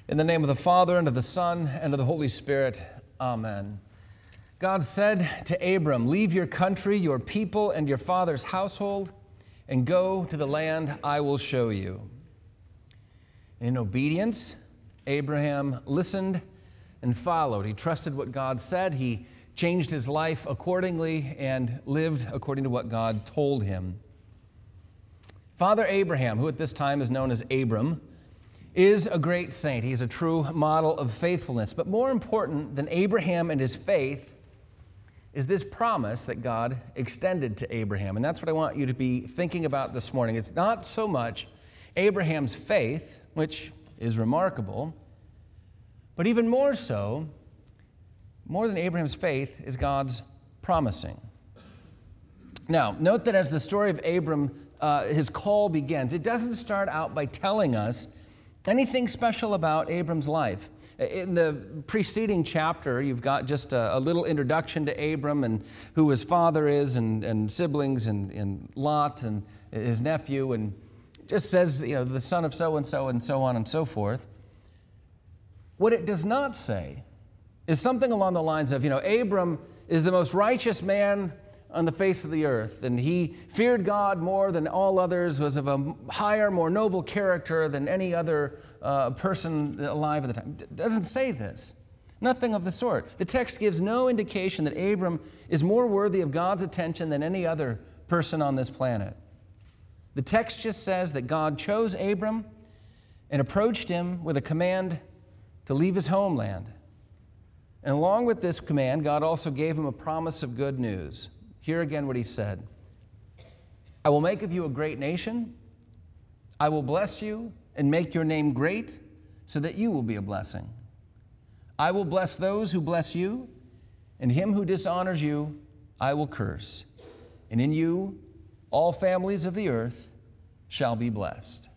In the name of the Father, and of the Son, and of the Holy Spirit, amen. God said to Abram, "Leave your country, your people, and your father's household, and go to the land I will show you." In obedience, Abraham listened and followed. He trusted what God said. He changed his life accordingly and lived according to what God told him. Father Abraham, who at this time is known as Abram, is a great saint. He's a true model of faithfulness. But more important than Abraham and his faith is this promise that God extended to Abraham. And that's what I want you to be thinking about this morning. It's not so much Abraham's faith, which is remarkable, but even more so, more than Abraham's faith, is God's promising. Now, note that as the story of Abram, his call begins, it doesn't start out by telling us anything special about Abram's life. In the preceding chapter, you've got just a little introduction to Abram and who his father is and siblings and Lot and his nephew, and just says, the son of so-and-so and so on and so forth. What it does not say is something along the lines of, Abram is the most righteous man on the face of the earth, and he feared God more than all others, was of a higher, more noble character than any other person alive at the time. It doesn't say this. Nothing of the sort. The text gives no indication that Abram is more worthy of God's attention than any other person on this planet. The text just says that God chose Abram and approached him with a command to leave his homeland. And along with this command, God also gave him a promise of good news. Hear again what he said. "I will make of you a great nation. I will bless you and make your name great so that you will be a blessing. I will bless those who bless you, and him who dishonors you I will curse. And in you all families of the earth shall be blessed."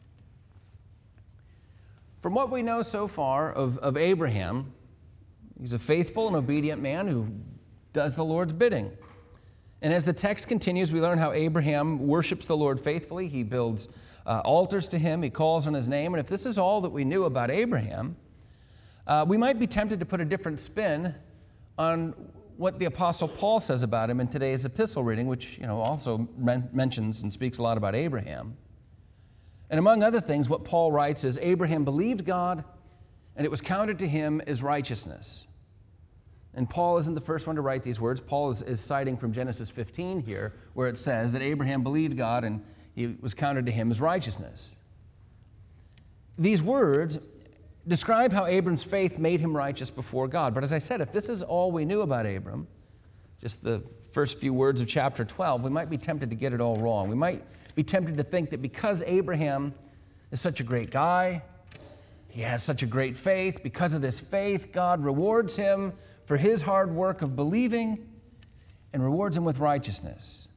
From what we know so far of Abraham, he's a faithful and obedient man who does the Lord's bidding. And as the text continues, we learn how Abraham worships the Lord faithfully. He builds altars to him. He calls on his name. And if this is all that we knew about Abraham, we might be tempted to put a different spin on what the Apostle Paul says about him in today's epistle reading, which also mentions and speaks a lot about Abraham. And among other things, what Paul writes is, Abraham believed God, and it was counted to him as righteousness. And Paul isn't the first one to write these words. Paul is citing from Genesis 15 here, where it says that Abraham believed God and it was counted to him as righteousness. These words describe how Abram's faith made him righteous before God. But as I said, if this is all we knew about Abram, just the first few words of chapter 12, we might be tempted to get it all wrong. We might be tempted to think that because Abraham is such a great guy, he has such a great faith, because of this faith, God rewards him for his hard work of believing and rewards him with righteousness.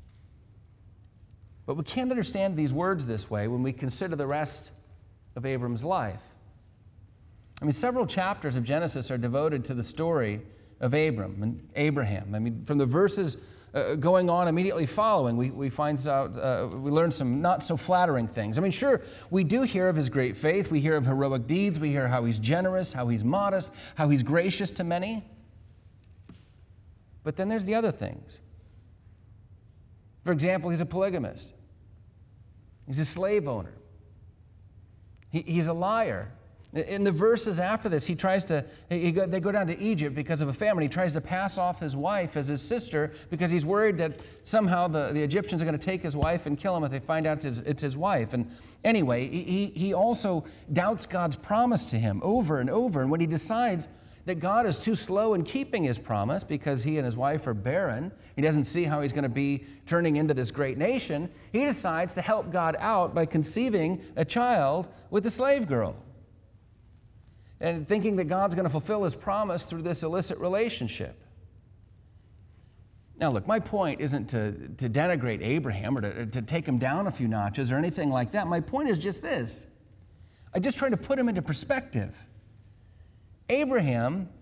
But we can't understand these words this way when we consider the rest of Abram's life. Several chapters of Genesis are devoted to the story of Abram and Abraham. From the verses going on immediately following, we learn some not so flattering things. Sure, we do hear of his great faith. We hear of heroic deeds. We hear how he's generous, how he's modest, how he's gracious to many. But then there's the other things. For example, he's a polygamist. He's a slave owner. He's a liar. In the verses after this, they go down to Egypt because of a famine. He tries to pass off his wife as his sister because he's worried that somehow the Egyptians are going to take his wife and kill him if they find out it's his wife. And anyway, he also doubts God's promise to him over and over. And when he decides that God is too slow in keeping his promise because he and his wife are barren, he doesn't see how he's going to be turning into this great nation, he decides to help God out by conceiving a child with a slave girl, and thinking that God's going to fulfill his promise through this illicit relationship. Now look, my point isn't to denigrate Abraham or to take him down a few notches or anything like that. My point is just this. I just try to put him into perspective. Abraham,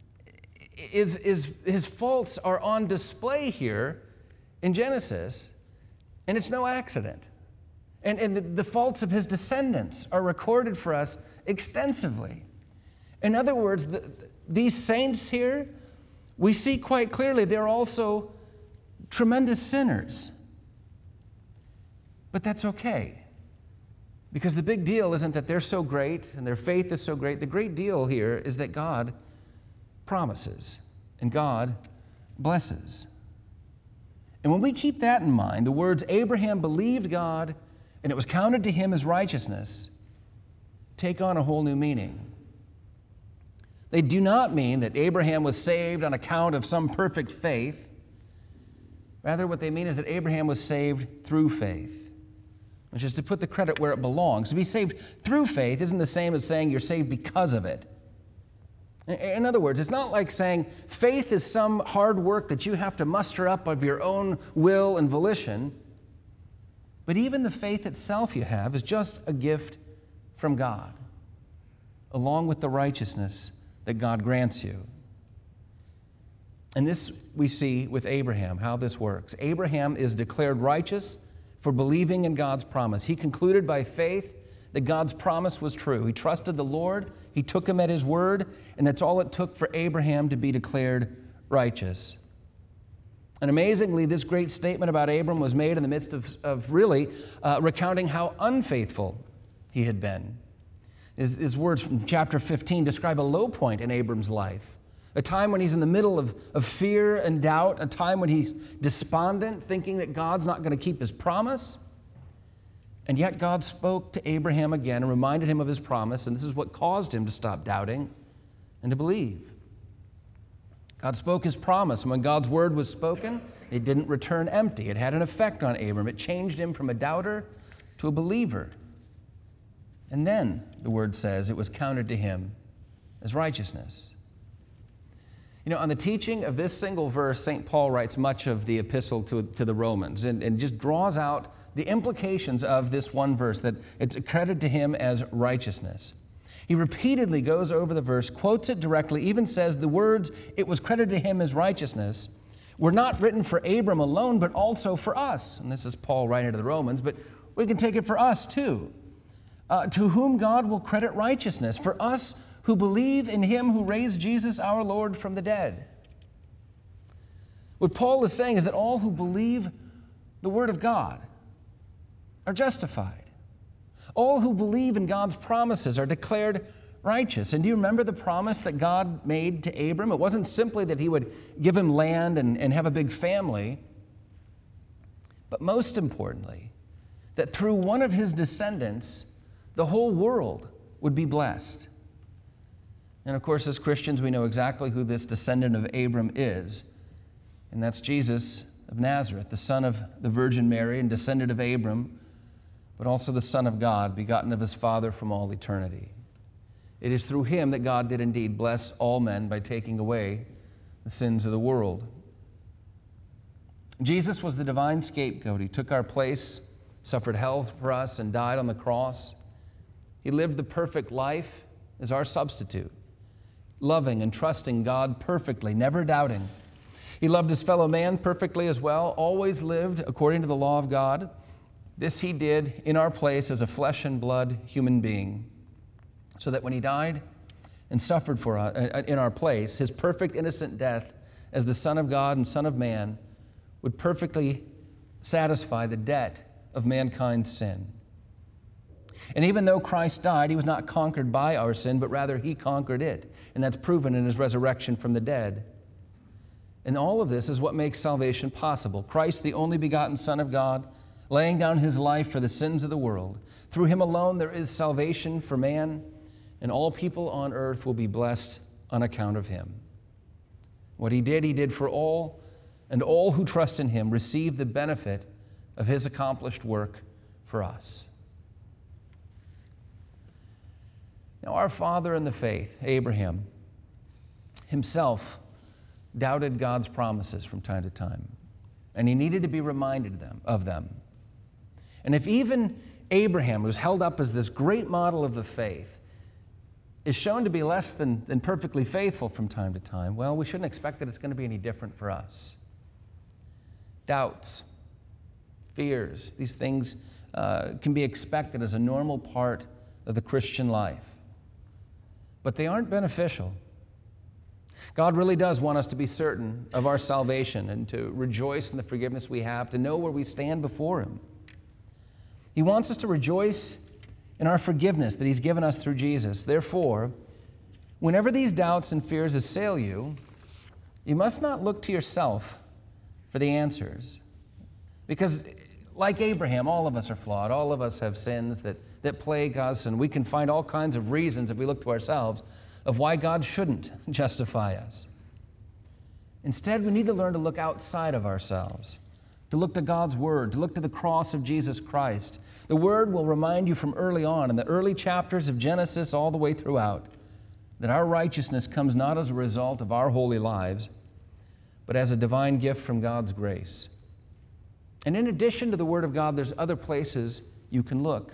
his faults are on display here in Genesis, and it's no accident. And the faults of his descendants are recorded for us extensively. In other words, these saints here, we see quite clearly they're also tremendous sinners. But that's okay. Because the big deal isn't that they're so great and their faith is so great. The great deal here is that God promises and God blesses. And when we keep that in mind, the words Abraham believed God and it was counted to him as righteousness take on a whole new meaning. They do not mean that Abraham was saved on account of some perfect faith. Rather, what they mean is that Abraham was saved through faith, which is to put the credit where it belongs. To be saved through faith isn't the same as saying you're saved because of it. In other words, it's not like saying faith is some hard work that you have to muster up of your own will and volition, but even the faith itself you have is just a gift from God, along with the righteousness that God grants you. And this we see with Abraham, how this works. Abraham is declared righteous for believing in God's promise. He concluded by faith that God's promise was true. He trusted the Lord, he took him at his word, and that's all it took for Abraham to be declared righteous. And amazingly, this great statement about Abram was made in the midst of really recounting how unfaithful he had been. His words from chapter 15 describe a low point in Abram's life, a time when he's in the middle of fear and doubt, a time when he's despondent, thinking that God's not going to keep his promise. And yet God spoke to Abraham again and reminded him of his promise, and this is what caused him to stop doubting and to believe. God spoke his promise, and when God's word was spoken, it didn't return empty. It had an effect on Abram. It changed him from a doubter to a believer. And then, the word says, it was counted to him as righteousness. You know, on the teaching of this single verse, St. Paul writes much of the epistle to the Romans and just draws out the implications of this one verse, that it's credited to him as righteousness. He repeatedly goes over the verse, quotes it directly, even says the words, it was credited to him as righteousness, were not written for Abram alone, but also for us. And this is Paul writing to the Romans, but we can take it for us too. To whom God will credit righteousness, for us who believe in him who raised Jesus our Lord from the dead. What Paul is saying is that all who believe the word of God are justified. All who believe in God's promises are declared righteous. And do you remember the promise that God made to Abram? It wasn't simply that he would give him land and have a big family, but most importantly, that through one of his descendants, the whole world would be blessed. And of course, as Christians, we know exactly who this descendant of Abram is, and that's Jesus of Nazareth, the son of the Virgin Mary and descendant of Abram, but also the Son of God, begotten of his Father from all eternity. It is through him that God did indeed bless all men by taking away the sins of the world. Jesus was the divine scapegoat. He took our place, suffered hell for us, and died on the cross. He lived the perfect life as our substitute, loving and trusting God perfectly, never doubting. He loved his fellow man perfectly as well, always lived according to the law of God. This he did in our place as a flesh and blood human being, so that when he died and suffered for us, in our place, his perfect innocent death as the Son of God and Son of Man would perfectly satisfy the debt of mankind's sin. And even though Christ died, he was not conquered by our sin, but rather he conquered it. And that's proven in his resurrection from the dead. And all of this is what makes salvation possible. Christ, the only begotten Son of God, laying down his life for the sins of the world. Through him alone there is salvation for man, and all people on earth will be blessed on account of him. What he did for all, and all who trust in him receive the benefit of his accomplished work for us. Now, our father in the faith, Abraham, himself doubted God's promises from time to time, and he needed to be reminded of them. And if even Abraham, who's held up as this great model of the faith, is shown to be less than perfectly faithful from time to time, well, we shouldn't expect that it's going to be any different for us. Doubts, fears, these things can be expected as a normal part of the Christian life. But they aren't beneficial. God really does want us to be certain of our salvation and to rejoice in the forgiveness we have, to know where we stand before Him. He wants us to rejoice in our forgiveness that He's given us through Jesus. Therefore, whenever these doubts and fears assail you, you must not look to yourself for the answers. Because like Abraham, all of us are flawed. All of us have sins that plague us, and we can find all kinds of reasons if we look to ourselves of why God shouldn't justify us. Instead, we need to learn to look outside of ourselves, to look to God's Word, to look to the cross of Jesus Christ. The Word will remind you from early on, in the early chapters of Genesis all the way throughout, that our righteousness comes not as a result of our holy lives, but as a divine gift from God's grace. And in addition to the Word of God, there's other places you can look.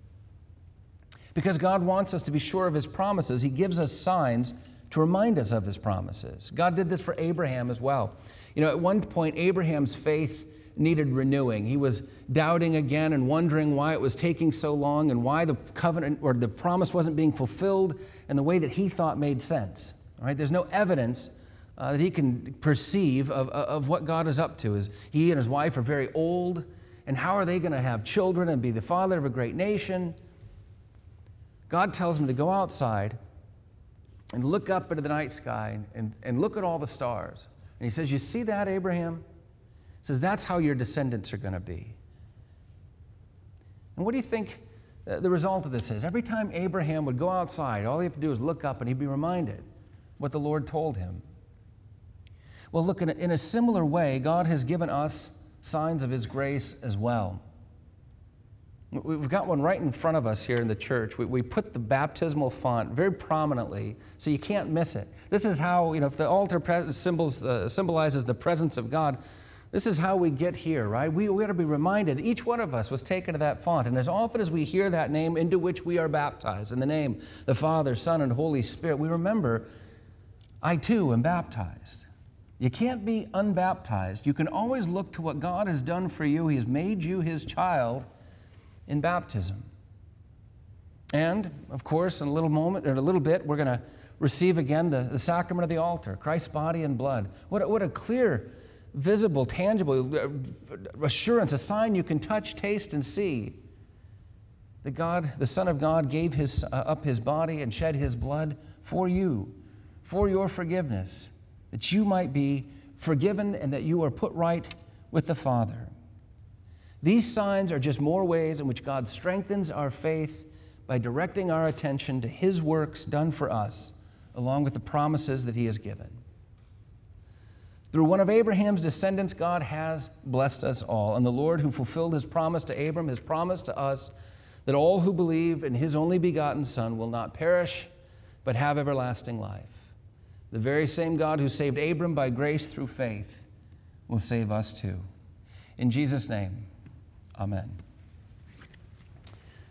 Because God wants us to be sure of His promises, He gives us signs to remind us of His promises. God did this for Abraham as well. You know, at one point, Abraham's faith needed renewing. He was doubting again and wondering why it was taking so long and why the covenant or the promise wasn't being fulfilled in the way that he thought made sense. All right? There's no evidence that he can perceive of what God is up to. He and his wife are very old, and how are they going to have children and be the father of a great nation? God tells him to go outside and look up into the night sky and look at all the stars. And He says, you see that, Abraham? He says, that's how your descendants are going to be. And what do you think the result of this is? Every time Abraham would go outside, all he had to do was look up and he'd be reminded what the Lord told him. Well, look, in a similar way, God has given us signs of His grace as well. We've got one right in front of us here in the church. We put the baptismal font very prominently so you can't miss it. This is how, if the altar symbolizes the presence of God, this is how we get here, right? We got to be reminded, each one of us was taken to that font. And as often as we hear that name into which we are baptized, in the name, the Father, Son, and Holy Spirit, we remember, I too am baptized. You can't be unbaptized. You can always look to what God has done for you. He has made you His child in baptism. And, of course, in a little bit, we're going to receive again the sacrament of the altar, Christ's body and blood. What a clear, visible, tangible assurance, a sign you can touch, taste, and see that God, the Son of God, gave up His body and shed His blood for you, for your forgiveness, that you might be forgiven and that you are put right with the Father. These signs are just more ways in which God strengthens our faith by directing our attention to His works done for us, along with the promises that He has given. Through one of Abraham's descendants, God has blessed us all. And the Lord who fulfilled His promise to Abram has promised to us that all who believe in His only begotten Son will not perish, but have everlasting life. The very same God who saved Abram by grace through faith will save us too. In Jesus' name, amen.